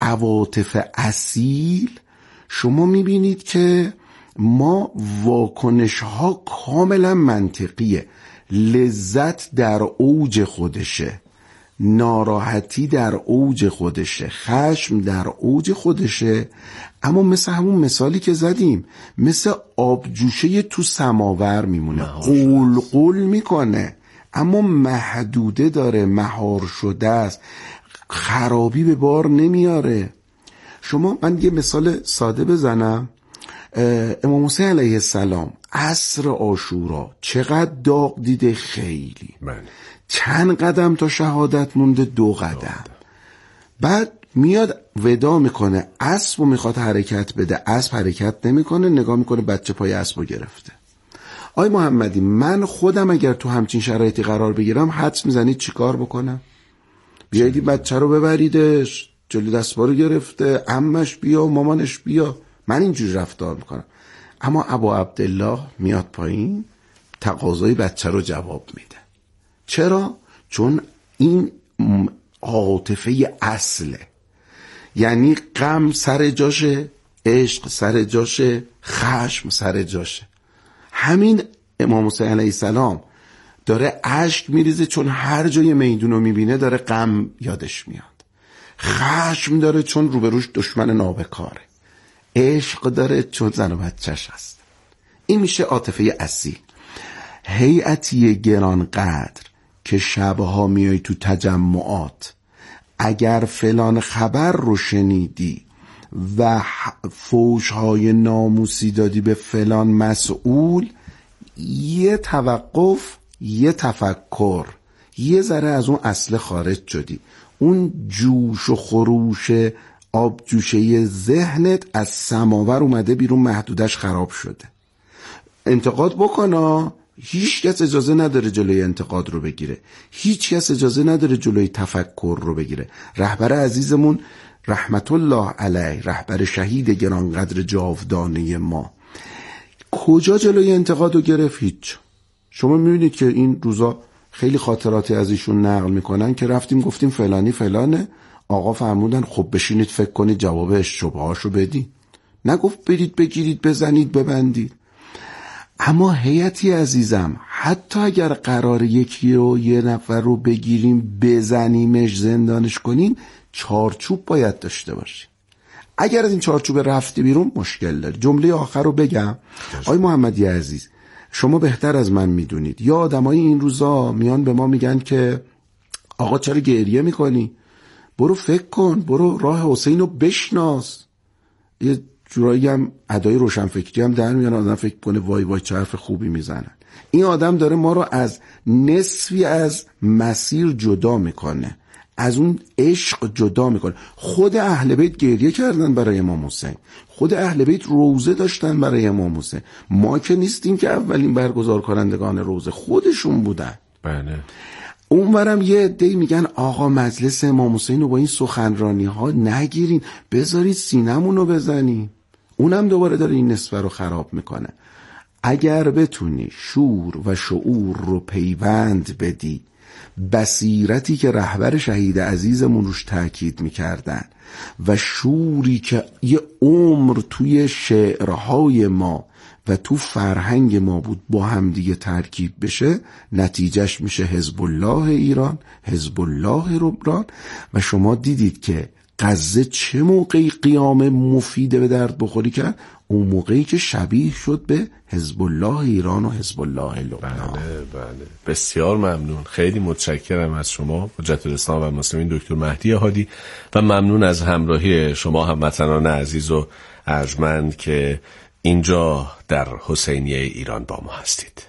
عواطف اصیل شما میبینید که ما واکنش ها کاملا منطقیه. لذت در اوج خودشه، ناراحتی در اوج خودشه، خشم در اوج خودشه، اما مثل همون مثالی که زدیم، مثل آبجوشه تو سماور میمونه، قول میکنه اما محدوده داره، مهار شده است، خرابی به بار نمیاره. من یه مثال ساده بزنم. امام حسین علیه السلام عصر عاشورا چقدر داغ دیده؟ خیلی. چند قدم تا شهادت مونده؟ 2 قدم. بعد میاد ودا میکنه، اسبو میخواد حرکت بده، اسب حرکت نمیکنه، نگاه میکنه بچه پای اسبو گرفته. آی محمدی، من خودم اگر تو همچین شرایطی قرار بگیرم حدس میزنید چی کار بکنم؟ بیایید بچه رو ببریدش، جلوی دستبارو گرفته، عمش بیا، مامانش بیا، من اینجوری رفتار میکنم. اما ابا عبدالله میاد پایین، تقاضای بچه رو جواب میده. چرا؟ چون این عاطفه اصله، یعنی غم سر جاشه، عشق سر جاشه، خشم سر جاشه. همین امام حسین علیه السلام داره اشک میریزه چون هر جای میدون رو میبینه داره غم یادش میاد، خشم داره چون روبروش دشمن نابکاره، عشق داره چون زن و بچه‌ش هست. این میشه عاطفه اصیل. هیئتی گرانقدر که شبها میای تو تجمعات، اگر فلان خبر رو شنیدی و فوش‌های ناموسی دادی به فلان مسئول، یه توقف، یه تفکر، یه ذره از اون اصل خارج شدی. اون جوش و خروش آبجوشه ذهنت از سماور اومده بیرون، محدودش خراب شده. انتقاد بکنه، هیچ کس اجازه نداره جلوی انتقاد رو بگیره، هیچ کس اجازه نداره جلوی تفکر رو بگیره. رهبر عزیزمون رحمت الله علیه، رهبر شهید گرانقدر جاودانه ما، کجا جلوی انتقاد رو گرفت؟ هیچ. شما میبینید که این روزا خیلی خاطراتی از ایشون نقل میکنن که رفتیم گفتیم فلانی فلانه، آقا فرمودن خب بشینید فکر کنید جوابش شبهاشو بدین. نگفت برید بگیرید بزنید ببندید. اما هیئتی عزیزم، حتی اگر قرار یکی رو، یه نفر رو بگیریم بزنیمش زندانش کنیم، چارچوب باید داشته باشیم. اگر از این چارچوب رفتی بیرون مشکل داری. جمله آخر رو بگم. آی محمدی عزیز، شما بهتر از من میدونید، یا آدمای این روزا میان به ما میگن که آقا چرا گریه میکنی؟ برو فکر کن، برو راه حسین رو بشناس. یه جورایی هم ادای روشنفکری هم در میان، آدم فکر کنه وای وای چه حرف خوبی میزنن. این آدم داره ما رو از نصفی از مسیر جدا میکنه، از اون عشق جدا میکنه. خود اهل بیت گریه کردن برای امام حسین، خود اهل بیت روزه داشتن برای امام حسین. ما که نیستیم که اولین برگزار کنندگان روزه، خودشون بودن. بله. اونورم یه عده‌ای میگن آقا مجلس امام حسین رو با این سخنرانی ها نگیرین، بذارید سینمون رو بزنین. اونم دوباره داره این نصفه رو خراب میکنه. اگر بتونی شور و شعور رو پیوند بدی، بصیرتی که رهبر شهید عزیزمون روش تاکید میکردن و شوری که یه عمر توی شعرهای ما و تو فرهنگ ما بود، با هم دیگه ترکیب بشه، نتیجهش میشه حزب الله ایران، حزب الله لبنان. و شما دیدید که غزه چه موقعی قیام مفید به درد بخوری کرد؟ اون موقعی که شبیه شد به حزب الله ایران و حزب الله لبنان. بله. بسیار ممنون، خیلی متشکرم از شما حجت الاسلام و مسلمین دکتر مهدی هادی، و ممنون از همراهی شما هموطنان عزیز و ارجمند که اینجا در حسینیه ایران با ما هستید.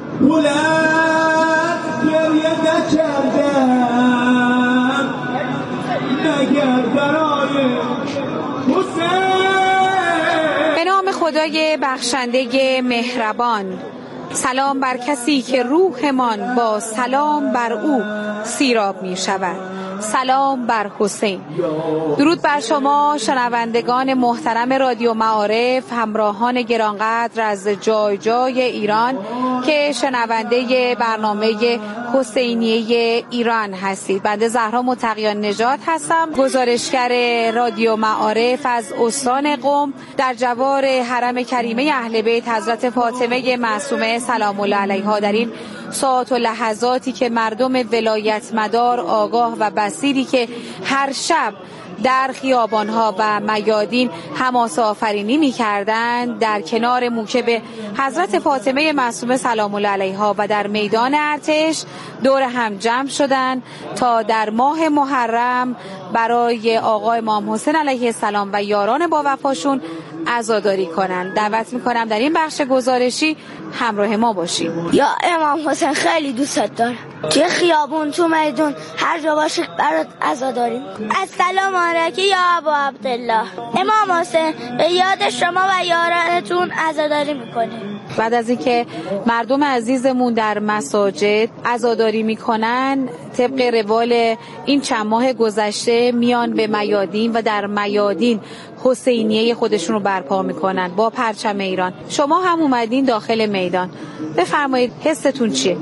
به نام خدای بخشنده مهربان. سلام بر کسی که روحمان با سلام بر او سیراب می شود. سلام بر حسین. درود بر شما شنوندگان محترم رادیو معارف، همراهان گرانقدر از جای جای ایران که شنونده برنامه حسینیه ایران هستید. بنده زهرا متقیان نژاد هستم، گزارشگر رادیو معارف از استان قم در جوار حرم کریمه اهل بیت حضرت فاطمه معصومه سلام الله علیها. در این ساعات و لحظاتی که مردم ولایت مدار آگاه و بصیری که هر شب در خیابانها و میادین حماسه آفرینی می‌کردند، در کنار موکب حضرت فاطمه معصومه سلام الله علیها و در میدان ارتش دور هم جمع شدند تا در ماه محرم برای آقا امام حسین علیه السلام و یاران با وفاشون عزاداری کنند. دعوت میکنم در این بخش گزارشی همراه ما باشید. یا امام حسین خیلی دوستت دارم، توی خیابون، تو میدون، هر جا باشی برات عزاداری. السلام علیکم یا ابا عبدالله. امام حسین به یاد شما و یارانتون عزاداری میکنیم. بعد از اینکه مردم عزیزمون در مساجد عزاداری میکنن، طبق روال این چند ماه گذشته میان به میادین و در میادین حسینیه خودشون رو برپا میکنن با پرچم ایران. شما هم اومدین داخل میدان، بفرمایید حستون چیه؟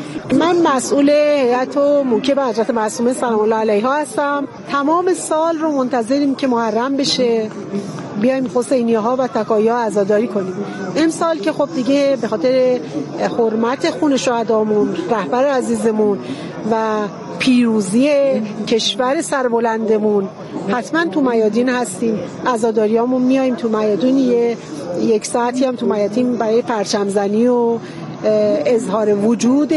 من مسئول هیئت و موکب حضرت معصومه سلام الله علیها هستم. تمام سال رو منتظریم که محرم بشه، بیایم حسینیه ها و تکایا عزاداری کنیم. امسال که خب دیگه به خاطر حرمت خون شهدامون، رهبر عزیزمون و پیروزی کشور سربلندمون حتما تو میادین هستیم. عزاداریامون میایم تو میادین، یک ساعتی هم تو میادین برای پرچم زنی و اظهار وجود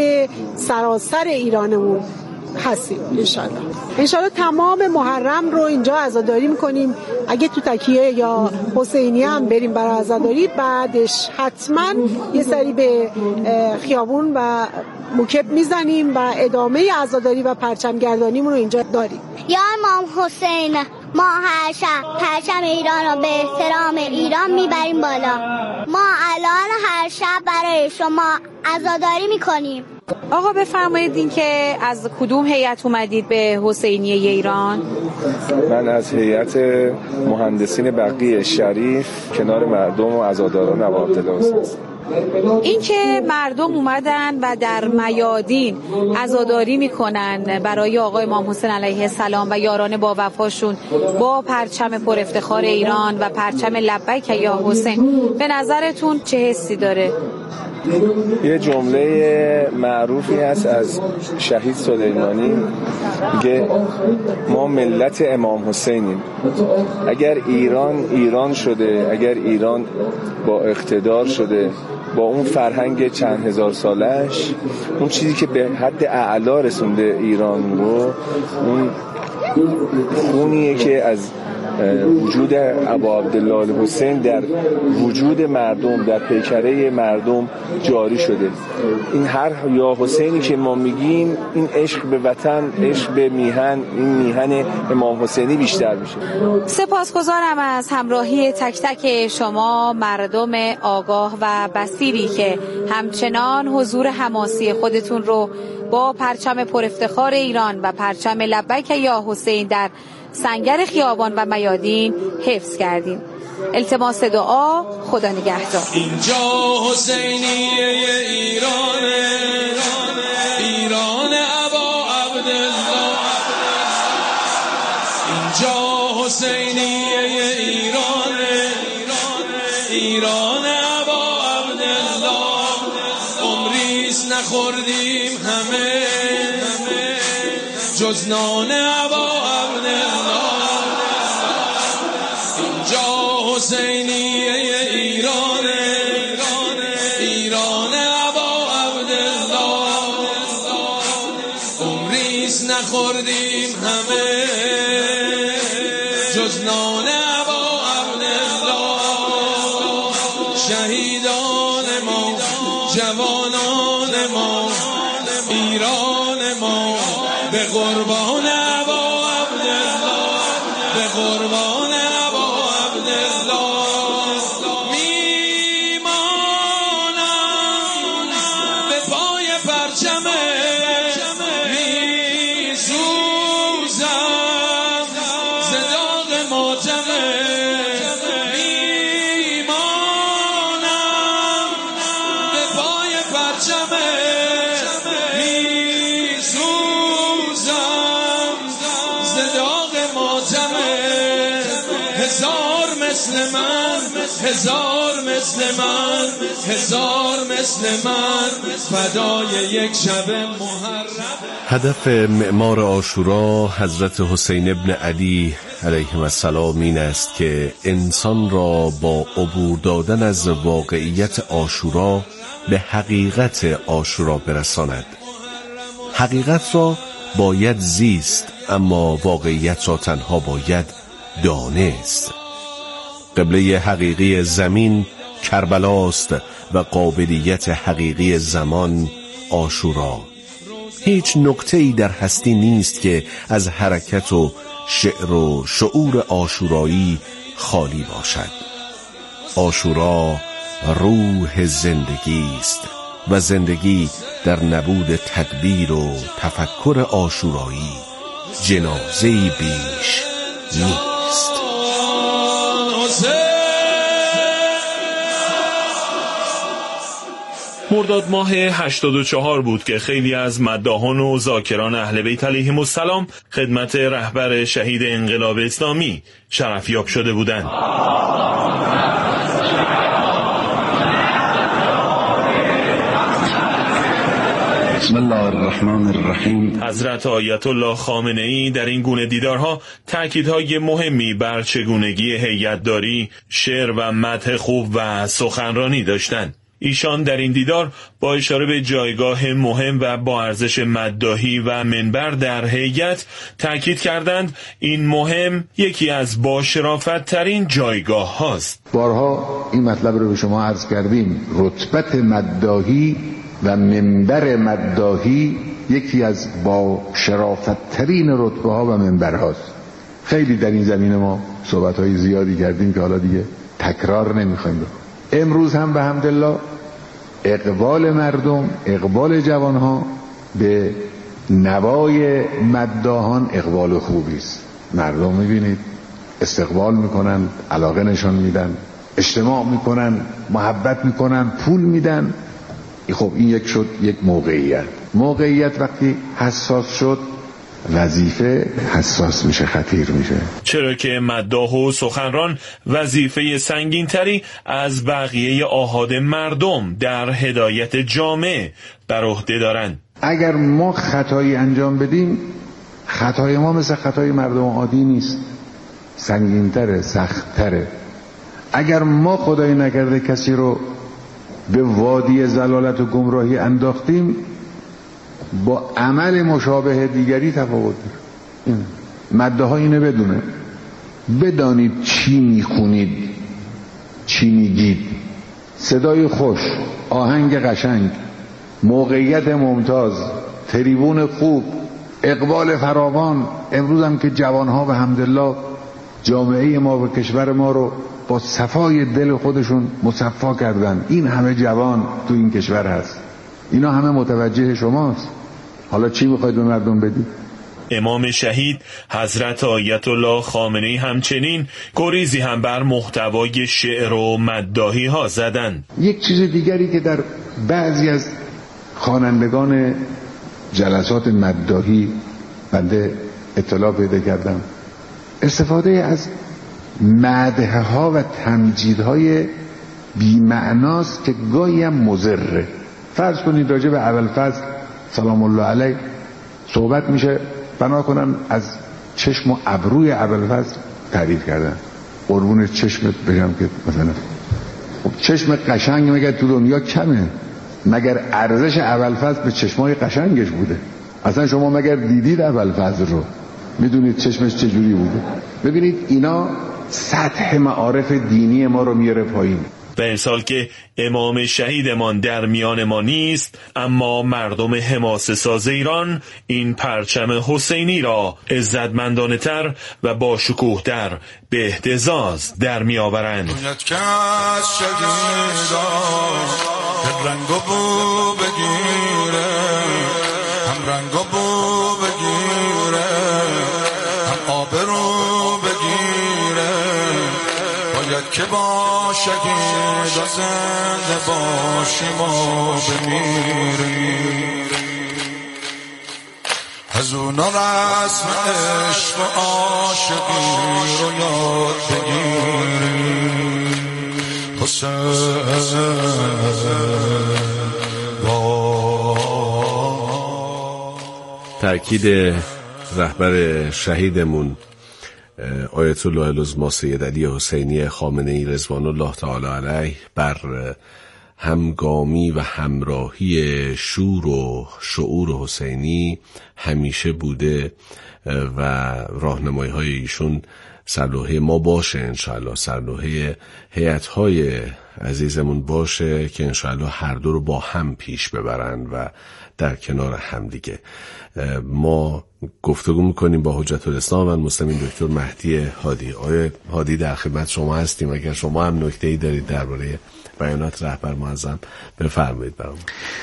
سراسر ایرانمون هستیم. انشالله تمام محرم رو اینجا عزاداری میکنیم. اگه تو تکیه یا حسینیه هم بریم برای عزاداری، بعدش حتما یه سری به خیابون و موکب میزنیم و ادامه عزاداری و پرچم گردانیمون رو اینجا داریم. یا امام حسین، ما هر شب پرچم ایران رو به احترام ایران میبریم بالا. ما الان هر شب برای شما عزاداری میکنیم. آقا بفرمایید این که از کدوم هیئت اومدید به حسینیه ایران؟ من از هیئت مهندسین بقیه شریف کنار مردم و عزاداران ابا عبدالله هستم. این که مردم اومدن و در میادین عزاداری میکنن برای آقا امام حسین علیه السلام و یاران با وفاشون با پرچم پر افتخار ایران و پرچم لبیک یا حسین، به نظرتون چه حسی داره؟ یه جمله معروفی هست از شهید سلیمانی، میگه ما ملت امام حسینیم. اگر ایران شده، اگر ایران با اقتدار شده، با اون فرهنگ چند هزار سالش، اون چیزی که به حد اعلا رسونده ایران رو، اون خونیه که از وجود ابا عبدالله الحسین در وجود مردم، در پیکره مردم جاری شده. این هر یا حسینی که ما میگیم، این عشق به وطن، عشق به میهن، این میهن امام حسینی بیشتر میشه. سپاسگزارم از همراهی تک تک شما مردم آگاه و بصیری که همچنان حضور حماسی خودتون رو با پرچم پر افتخار ایران و پرچم لبیک یا حسین در سنگر خیابان و میادین حفظ کردیم. التماس دعا، خدا نگهدار. اینجا حسینیه ایرانه، ایران ابا عبدالله. اینجا حسینیه ایرانه، ایران ابا عبدالله. عمریست نخوردیم همه جز نان ابا عبدالله. اینجا حسینیه ایرانه، ایران ابا عبدالله. عمریست نخوردیم همه جز نان ابا عبدالله. شهیدان ما، جوانان ما، ایران ما، به قربان ابا عبدالله، به قربان ابا عبدالله میمانم. به پای پرچم میسوزم، ز داغ ماتم میمانم. به پای پرچم میسوزم، هزار مثل من، هزار مثل من، هزار مثل من، فدای یک شب محرم. هدف معمار عاشورا حضرت حسین ابن علی علیه السلام این است که انسان را با عبور دادن از واقعیت عاشورا به حقیقت عاشورا برساند. حقیقت را باید زیست، اما واقعیت را تنها باید دانست. قبله حقیقی زمین کربلاست و قابلیت حقیقی زمان عاشورا. هیچ نقطه‌ای در هستی نیست که از حرکت و شعر و شعور عاشورایی خالی باشد. عاشورا روح زندگی است و زندگی در نبود تدبیر و تفکر عاشورایی جنازه‌ای بیش نیست. مرداد ماه 84 بود که خیلی از مداحان و ذاکران اهل بیت علیهم السلام خدمت رهبر شهید انقلاب اسلامی شرفیاب شده بودند. بسم الله الرحمن الرحیم. حضرت آیت الله خامنه‌ای در این گونه دیدارها تأکیدهای مهمی بر چگونگی هیئت‌داری، شعر و مدح خوب و سخنرانی داشتند. ایشان در این دیدار با اشاره به جایگاه مهم و با ارزش مداحی و منبر در هیئت تأکید کردند این مهم یکی از با شرافت ترین جایگاه هاست. بارها این مطلب رو به شما عرض کردیم، رتبت مداحی و منبر مداحی یکی از با شرافت ترین رتبه ها و منبر هاست. خیلی در این زمینه ما صحبت های زیادی کردیم که حالا دیگه تکرار نمیخوایم. امروز هم به حمدالله اقبال مردم، اقبال جوانها به نوای مداحان اقبال خوبی است. مردم میبینید استقبال میکنن، علاقه نشان میدن، اجتماع میکنن، محبت میکنن، پول میدن. خب این یک موقعیت وقتی حساس شد، وظیفه حساس میشه، خطیر میشه. چرا که مداح و سخنران وظیفه سنگین‌تری از بقیه آحاد مردم در هدایت جامعه بر عهده دارند. اگر ما خطایی انجام بدیم، خطای ما مثل خطای مردم عادی نیست، سنگین‌تره، سخت‌تره. اگر ما خدای نکرده کسی رو به وادی ضلالت و گمراهی انداختیم، با عمل مشابه دیگری تفاوت داره. مداحا اینه بدانید چی میخونید، چی میگید. صدای خوش، آهنگ قشنگ، موقعیت ممتاز، تریبون خوب، اقبال فراوان. امروز هم که جوانها به حمدالله جامعه ما و کشور ما رو با صفای دل خودشون مصفا کردن. این همه جوان تو این کشور هست، اینا همه متوجه شماست. حالا چی میخواید به مردم بدید؟ امام شهید حضرت آیت الله خامنه‌ای همچنین گریزی هم بر محتوای شعر و مداحی ها زدند. یک چیز دیگری که در بعضی از خوانندگان جلسات مداحی بنده اطلاع پیدا کردم، استفاده از مدح ها و تمجیدهای بی‌معناست که گاهی هم مضره. فرض کنید راجع به ابوالفضل سلام الله علیه صحبت میشه، بنا کنن از چشم و ابروی ابوالفضل تعریف کردن. قربون چشمت بگم که مثلا خب چشم قشنگ مگر تو دنیا کمه؟ مگر ارزش ابوالفضل به چشمای قشنگش بوده؟ اصلا شما مگر دیدید ابوالفضل رو؟ میدونید چشمش چجوری بوده؟ ببینید اینا سطح معارف دینی ما رو میاره پایین. و امسال که امام شهیدمان در میان ما نیست، اما مردم حماسه ساز ایران این پرچم حسینی را عزتمندانه تر و با شکوه تر به اهتزاز در می آورند. که با شهید و زنده باشیم و بمیریم، از اونا رسم عشق و عاشقی رو یاد بگیریم. تأکید رهبر شهیدمون آیت الله العظمی سید علی حسینی خامنه‌ای رضوان الله تعالی علیه بر همگامی و همراهی شور و شعور حسینی همیشه بوده و راهنمایی‌های ایشون سرلوحه ما باشه انشاءالله، سرلوحه هیئت‌های عزیزمون باشه که انشاءالله هر دو رو با هم پیش ببرن و در کنار هم دیگه. ما گفتگو میکنیم با حجت الاسلام و المسلمین دکتر مهدی هادی. آقای هادی در خدمت شما هستیم، اگر شما هم نکته‌ای دارید درباره بیانات رهبر معظم بفرمایید برام.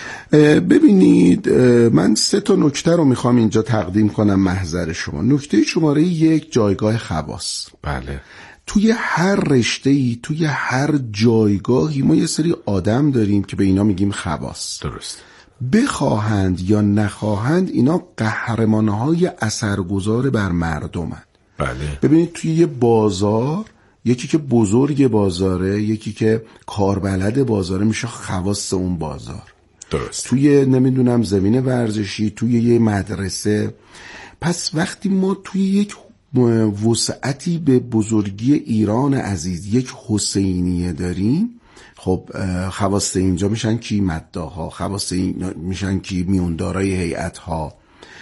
ببینید من 3 نکته رو میخوام اینجا تقدیم کنم محضر شما. نکته شماره 1 جایگاه خواص. بله. توی هر رشته‌ای، توی هر جایگاهی ما یه سری آدم داریم که به اینا میگیم خواص. درست. بخواهند یا نخواهند اینا قهرمانهای اثرگذار بر مردمند. بله. ببینید توی یه بازار یکی که بزرگ بازاره، یکی که کاربلد بازاره میشه خواص اون بازار. درست. توی نمیدونم زمین ورزشی، توی یه مدرسه. پس وقتی ما توی یک وسعتی به بزرگی ایران عزیز یک حسینیه داریم، خب خواص اینجا میشن کی؟ مداها. خواص میشن کی؟ میوندارای هیئت‌ها.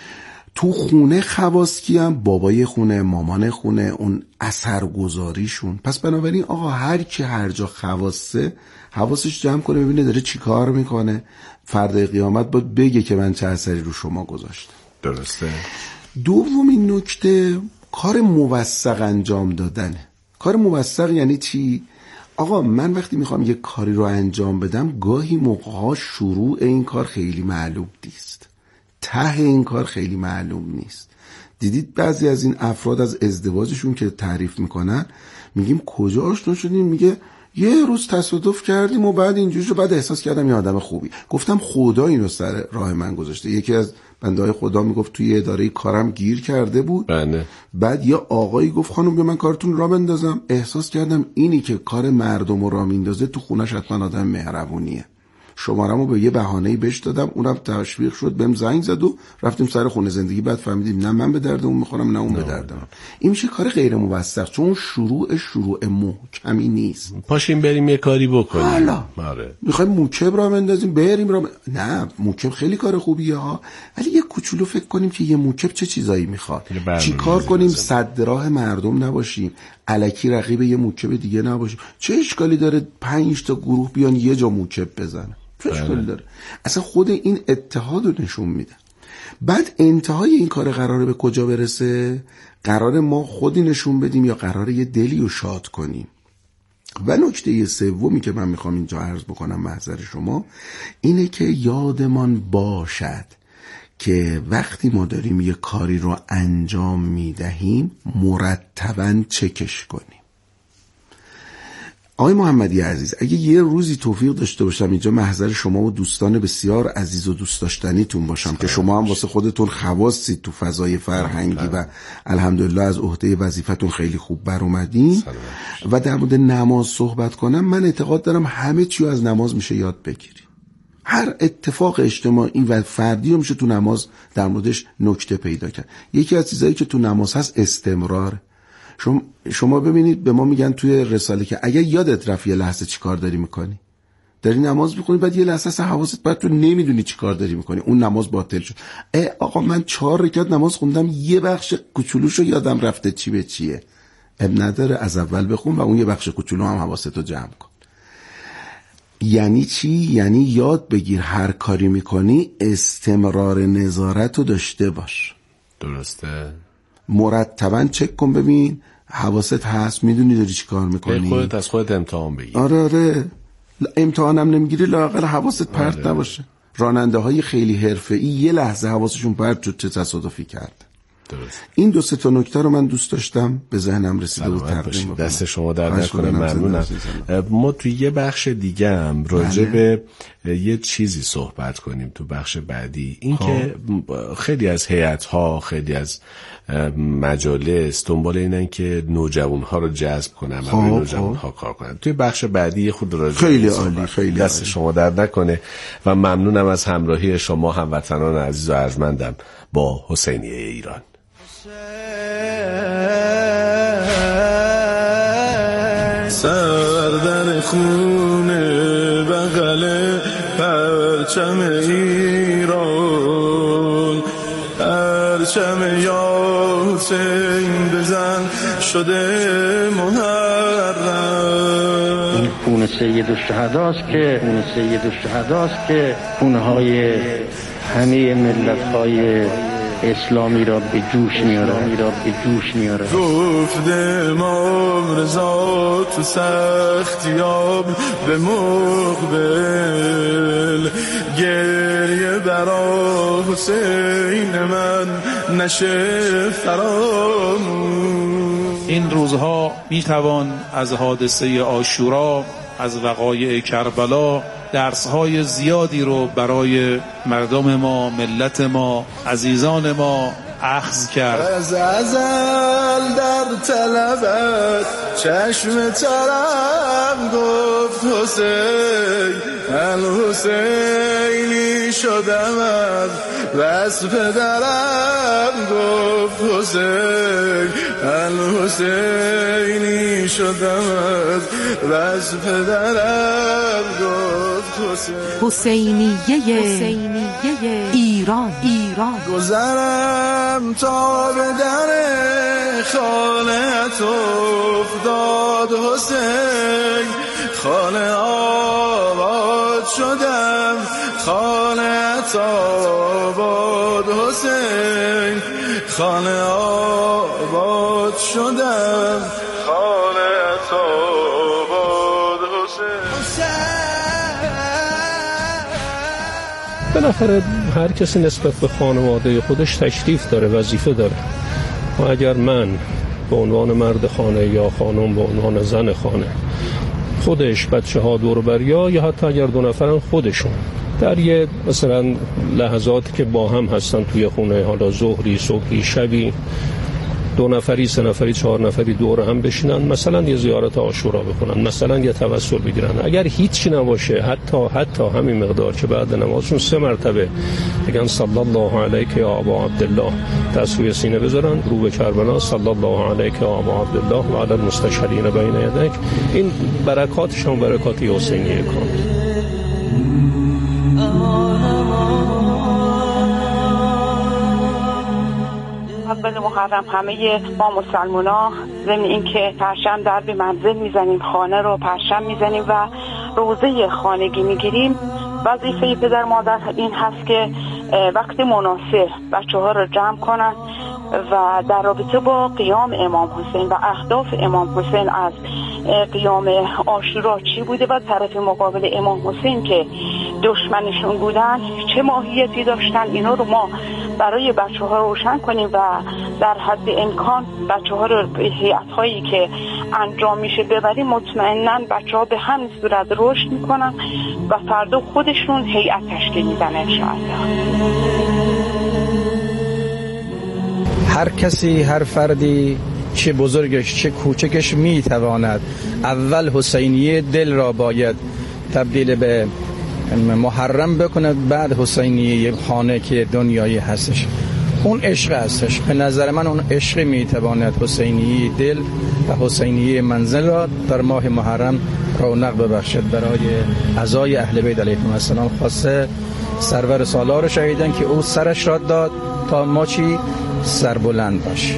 تو خونه خواص کیم؟ بابای خونه، مامان خونه، اون اثرگذاریشون. پس بنابراین آقا هر کی هر جا خواصه حواسش جمع کنه ببینه داره چی کار میکنه، فردا قیامت باید بگه که من چه اثری رو شما گذاشتم. درسته. دومین نکته کار موثق انجام دادنه. کار موثق یعنی چی؟ آقا من وقتی میخوام یک کاری رو انجام بدم گاهی موقعها شروع این کار خیلی معلوم نیست، ته این کار خیلی معلوم نیست. دیدید بعضی از این افراد از ازدواجشون که تعریف میکنن میگیم کجا آشنا شدیم، میگه یه روز تصادف کردیم و بعد اینجوری شد، بعد احساس کردم یه آدم خوبی. گفتم خدا اینو سر راه من گذاشته. یکی از بنده‌های خدا میگفت توی اداره کارم گیر کرده بود. بله. بعد یه آقایی گفت خانم بیا من کارتون را بندازم. احساس کردم اینی که کار مردم رو را میندازه تو خونش حتما آدم مهربونیه. شمارمو به یه بهانه‌ای بهش دادم، اونم تشویق شد، بهم زنگ زد و رفتیم سر خونه زندگی. بعد فهمیدیم نه من به درد اون میخورم نه اون به دردم. این میشه کار غیر موثق، چون شروع محکمی نیست. پاشیم بریم یه کاری بکنیم. حالا آره. میخوایم موکب را بندازیم بریم نه موکب خیلی کار خوبیه ها، ولی یه کوچولو فکر کنیم که یه موکب چه چیزایی میخواد، چی کار کنیم، صد راه مردم نباشیم، الکی رقیب یه موکب دیگه نباشیم. چه اشکالی داره 5 تا گروه بیان یه جا موکب بزنن؟ چه اشکالی داره؟ اصلا خود این اتحاد رو نشون میده. بعد انتهای این کار قراره به کجا برسه؟ قراره ما خودی نشون بدیم یا قراره یه دلی رو شاد کنیم؟ و نکته سومی که من میخوام اینجا عرض بکنم محضر شما اینه که یادمان باشد که وقتی ما داریم یه کاری رو انجام میدهیم مرتباً چکش کنیم. آقای محمدی عزیز، اگه یه روزی توفیق داشته باشم اینجا محضر شما و دوستان بسیار عزیز و دوست داشتنیتون باشم که شما هم واسه خودتون خواصید تو فضای فرهنگی و الحمدلله از عهده وظیفتون خیلی خوب بر اومدین و در مورد نماز صحبت کنم، من اعتقاد دارم همه چی از نماز میشه یاد بگیریم. هر اتفاق اجتماعی و فردی رو میشه تو نماز در موردش نکته پیدا کرد. یکی از چیزایی که تو نماز هست استمرار. شما ببینید به ما میگن توی رساله که اگه یادت رفت یه لحظه چی کار داری میکنی، داری نماز میخونی، بعد یه لحظه اصلا حواست بعد تو نمیدونی چی کار داری میکنی، اون نماز باطل شد. آقا من 4 رکعت نماز خوندم یه بخش کوچولوشو یادم رفته چی به چیه، اب نداره از اول بخون و اون یه بخش کوچولو هم حواستو جمع کن. یعنی چی؟ یعنی یاد بگیر هر کاری میکنی استمرار نظارت رو داشته باش. درسته. مرتباً چک کن ببین حواست هست، میدونی داری چی کار میکنی. خودت از خودت امتحان بگیر. آره امتحانم نمیگیری لااقل حواست پرت نباشه. راننده های خیلی حرفه‌ای یه لحظه حواسشون پرت شد چه تصادفی کرد. این 2-3 تا نکته رو من دوست داشتم به ذهنم رسیده و تقدیم دست شما در نکنه. ممنونم. ما توی یه بخش دیگه هم راجع به یه چیزی صحبت کنیم تو بخش بعدی، این که خیلی از هیئت‌ها، خیلی از مجالس دنبال اینن که نوجوان‌ها رو جذب کنن و روی نوجوان‌ها کار کنن. توی بخش بعدی خود راجع خیلی عالی، خیلی دست شما در نکنه و ممنونم از همراهی شما هموطنان عزیز و ارجمندم با حسینیه ایران. سر در خونه بغل پرچم ایران، پرچم یا حسین بزن شده محرم. این خون سید الشهداست که خونهای همه ملت‌های اسلامی را به جوش میاره. گفت امام رضا تو سختیاب به مقبل، گریه برا حسین من نشه فراموش. این روزها میتوان از حادثه عاشورا، از وقایع کربلا درس‌های زیادی رو برای مردم ما، ملت ما، عزیزان ما اخذ کرد. از ازل در طلبت چشم ترم گفت حسین، الحسینی شدم از بس پدرم گفت حسین، الحسینی شدم از بس پدرم گفت حسین. حسینیه ایران. گذرم تا به در خانه‌ات افتاد حسین، خانه آباد شدم، خانه‌ات آباد حسین، خانه آباد شدم، خانه‌ات آباد حسین. بالاخره هر کسی نسبت به خانواده خودش تشریف داره، وظیفه داره. و اگر من به عنوان مرد خانه یا خانم به عنوان زن خانه، خودش، بچه ها، دور بریا، یا حتی اگر 2 نفرن خودشون در یه مثلا لحظاتی که با هم هستن توی خونه، حالا ظهری، صبحی، شبی، 2 نفری، 3 نفری، 4 نفری دور هم بشینن، مثلا یه زیارت عاشورا بکنن، مثلا یه توسل بگیرن. اگر هیچی نباشه، حتی همین مقدار که بعد نمازشون 3 مرتبه بگن صلی الله علیک یا ابا عبدالله، دست روی سینه بذارن، رو به کربلا، صلی الله علیک یا ابا عبدالله و علی المستشهدین بین یدیک. این برکاتشون برکات حسینیه کامل. اول محرم همه ما مسلمانا ضمن اینکه پرچم در به منزل میزنیم، خانه رو پرچم میزنیم و روزه خانگی میگیریم، وظیفه پدر مادر این هست که وقت مناسب بچه‌ها رو جمع کنن و در رابطه با قیام امام حسین و اهداف امام حسین از قیام عاشورا چی بوده و طرف مقابل امام حسین که دشمنشون بودن چه ماهیتی داشتن، اینا رو ما برای بچه‌ها روشن کنیم و در حد امکان بچه‌ها رو به هیئت‌هایی که انجام میشه ببریم. مطمئناً بچه‌ها به همین صورت رشد میکنن و فردا خودشون هیئت تشکیل میدن انشاءالله. هر کسی، هر فردی، چه بزرگش چه کوچکش میتواند اول حسینیه دل را باید تبدیل به محرم بکنه، بعد حسینیه خانه که دنیایی هستش. اون عشق هستش. به نظر من اون عشق میتواند حسینیه دل و حسینیه منزل را در ماه محرم رونق ببخشد. برای اعضای اهل بیت علیهم السلام خاصه سرور سالار شهیدن که او سرش را داد تا ما چی سربلند باش.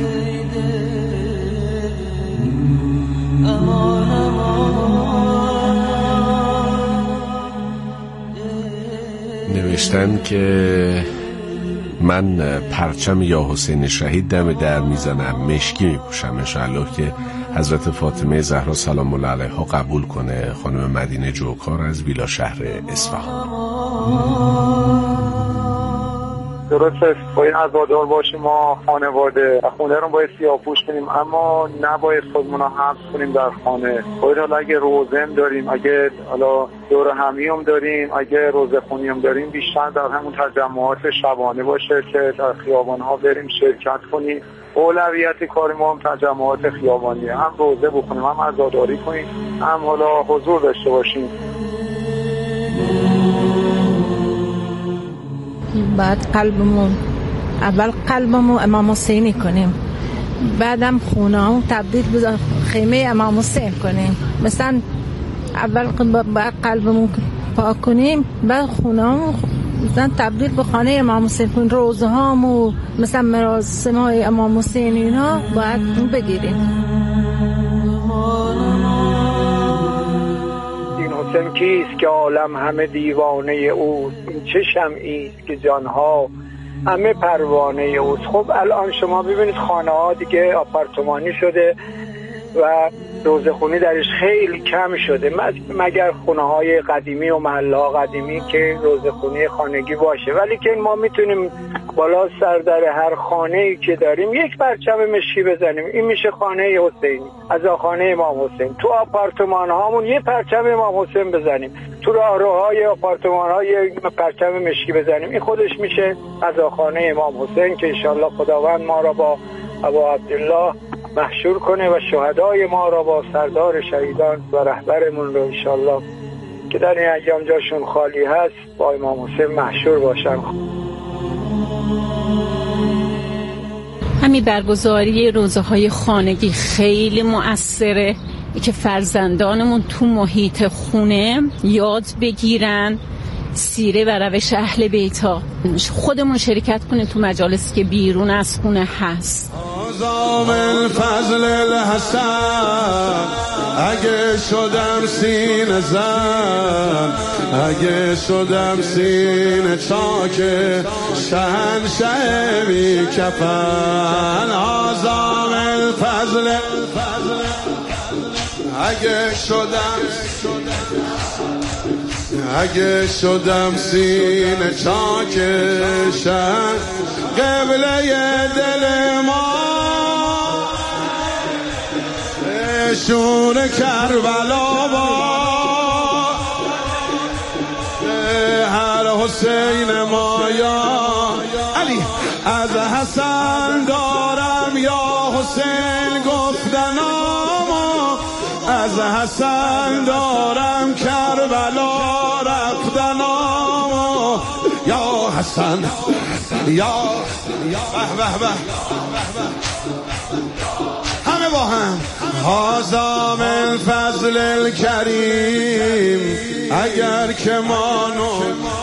نوشتن که من پرچم یا حسین شهید دم در میزنم، مشکی میپوشم، انشاءالله که حضرت فاطمه زهرا سلام الله علیها قبول کنه، خانم مدینه جوکار از ویلا شهر اصفهان. درسته باید عزادار باشیم ما خانواده و خونه رو باید سیاه‌پوش کنیم، اما نباید خودمون رو حبس کنیم در خانه. باید حالا اگه روزم داریم، اگه حالا دور همیهم داریم، اگه روزه خونی هم داریم، بیشتر در همون تجمعات شبانه باشه که در خیابان‌ها بریم شرکت کنیم. اولویت کار ما هم تجمعات خیابانیه، هم روزه بخونیم، هم عزاداری کنیم، هم حالا حضور داشته باشیم. بعد اول قلبمون امام حسینی کنیم، بعدم خونه‌مون تبدیل به خیمه امام حسین کنیم. مثلا اول بعد قلبمون پاک کنیم، بعد خونه‌مون مثلا تبدیل به خانه امام حسین کنیم. روزه هامو مثلا مراسم های امام حسین اینا باید بگیریم. حسین کیست که عالم همه دیوانه اوست، این چه شمعیست که جانها همه پروانه اوست. خب الان شما ببینید خانه ها دیگه آپارتمانی شده و روزخونی درش خیلی کم شده، مگر خونه های قدیمی و محله ها قدیمی که روزخونی خانگی باشه. ولی که ما میتونیم بالا سر در هر خانه‌ای که داریم یک پرچم مشکی بزنیم، این میشه خانه حسینی، از خانه امام حسین. تو آپارتمان هامون یه پرچم امام حسین بزنیم، تو راهروهای آپارتمان ها یه پرچم مشکی بزنیم، این خودش میشه از خانه امام حسین که انشالله خداوند ما را با ابا عبدالله محشور کنه و شهدای ما را با سردار شهیدان و رهبرمون رو انشالله که در این ایام جاشون خالی هست با امام حسین محشور باشن. همین برگزاری روزه‌های خانگی خیلی مؤثره که فرزندانمون تو محیط خونه یاد بگیرن سیره و روش اهل بیتا. خودمون شرکت کنیم تو مجالسی که بیرون از خونه هست. آزام الفضل الحسن اگه شدم سینه زن، اگه شدم سینه چاک شهنشه بی کفن. آزام الفضل اگه شدم سینه چاک شهن قبله دل ما شون کربلا با هر حسین ما یا علی. از حسن دارم یا حسین گفتنامو، از حسن دارم کربلا رفتنامو. یا حسن یا به به همه با هم. هذا من فضل الکریم اگر که مانو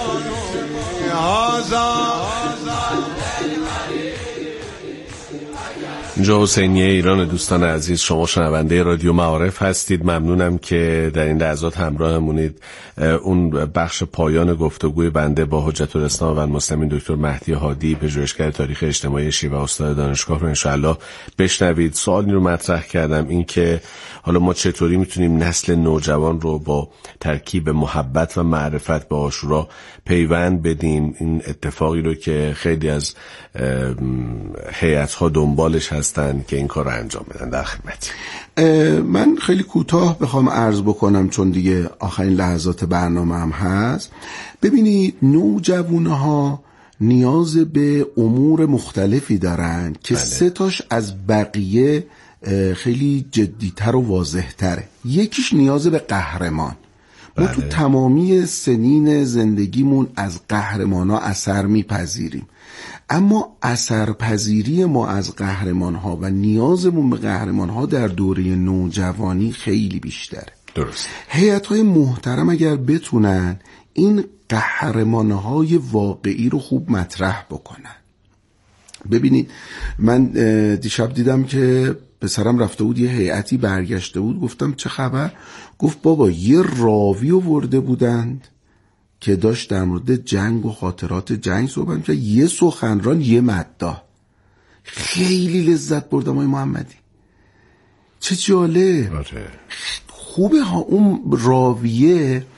اینجا حسینیه ایران. دوستان عزیز، شما شنونده رادیو معارف هستید. ممنونم که در این لحظات همراهمونید. اون بخش پایان گفتگوی بنده با حجت الاسلام و المسلمین دکتر مهدی هادی، پژوهشگر تاریخ اجتماعی شیعه و استاد دانشگاه رو انشاءالله بشنوید. سوالی رو مطرح کردم، این که حالا ما چطوری میتونیم نسل نوجوان رو با ترکیب محبت و معرفت به عاشورا پیوند بدیم. این اتفاقی رو که خیلی از هیئت‌ها دنبالش هستن که این کار رو انجام بدن. در خدمت. من خیلی کوتاه بخوام عرض بکنم چون دیگه آخرین لحظات برنامه هم هست. ببینید، نوجوانها نیاز به امور مختلفی دارن که سه تاش از بقیه خیلی جدیتر و واضحتره. یکیش نیاز به قهرمان. ما تو تمامی سنین زندگیمون از قهرمان‌ها اثر میپذیریم، اما اثرپذیری ما از قهرمان‌ها و نیازمون به قهرمان‌ها در دوره نوجوانی خیلی بیشتره. درست. هیئت‌های محترم اگر بتونن این قهرمان‌های واقعی رو خوب مطرح بکنن. ببینید، من دیشب دیدم که پسرم رفته بود یه هیئتی برگشته بود، گفتم چه خبر؟ گفت بابا یه راوی آورده بودند که داشت در مورد جنگ و خاطرات جنگ صحبت می‌کرد، یه سخنران یه مداح. خیلی لذت بردم آقای محمدی، چه جالب. خوبه ها اون راویه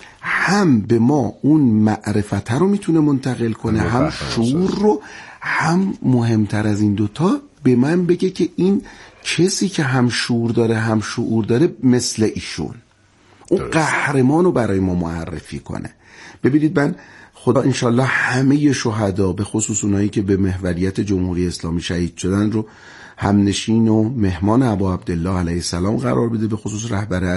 هم به ما اون معرفت رو میتونه منتقل کنه، هم شعور رو، هم مهمتر از این دوتا به من بگه که این کسی که هم شعور داره هم شعور داره مثل ایشون، اون قهرمان رو برای ما معرفی کنه. ببینید من خدا انشالله همه شهدا به خصوص اونایی که به محوریت جمهوری اسلامی شهید شدن رو همنشین و مهمان ابا عبدالله علیه السلام قرار بده، به خصوص رهبر